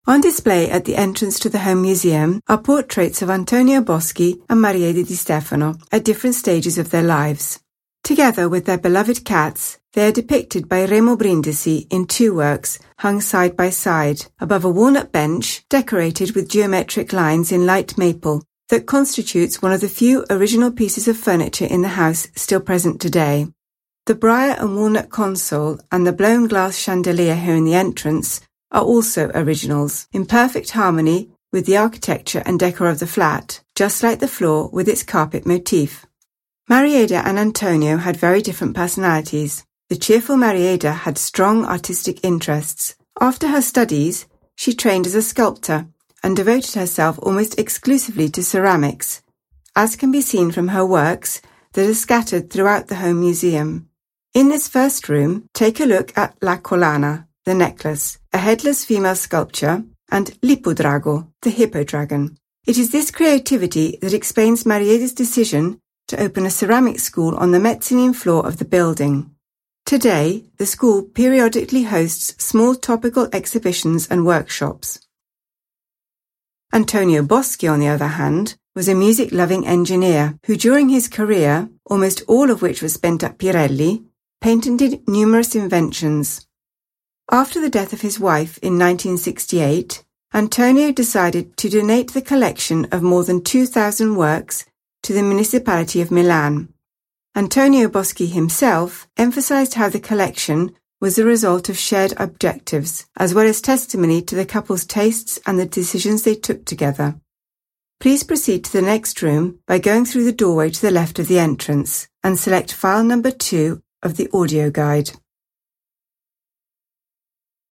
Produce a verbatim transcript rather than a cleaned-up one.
On display at the entrance to the Home Museum are portraits of Antonio Boschi and Mariede Di Stefano at different stages of their lives. Together with their beloved cats, they are depicted by Remo Brindisi in two works hung side by side above a walnut bench decorated with geometric lines in light maple that constitutes one of the few original pieces of furniture in the house still present today. The briar and walnut console and the blown glass chandelier here in the entrance are also originals, in perfect harmony with the architecture and decor of the flat, just like the floor with its carpet motif. Marieda and Antonio had very different personalities. The cheerful Marieda had strong artistic interests. After her studies, she trained as a sculptor and devoted herself almost exclusively to ceramics, as can be seen from her works that are scattered throughout the Home Museum. In this first room, take a look at La Collana, the necklace, a headless female sculpture, and L'Ippodrago, the hippo dragon. It is this creativity that explains Marieda's decision to open a ceramic school on the mezzanine floor of the building. Today, the school periodically hosts small topical exhibitions and workshops. Antonio Boschi, on the other hand, was a music-loving engineer who during his career, almost all of which was spent at Pirelli, patented numerous inventions. After the death of his wife in nineteen sixty-eight, Antonio decided to donate the collection of more than two thousand works to the municipality of Milan. Antonio Boschi himself emphasized how the collection was the result of shared objectives, as well as testimony to the couple's tastes and the decisions they took together. Please proceed to the next room by going through the doorway to the left of the entrance and select file number two of the audio guide.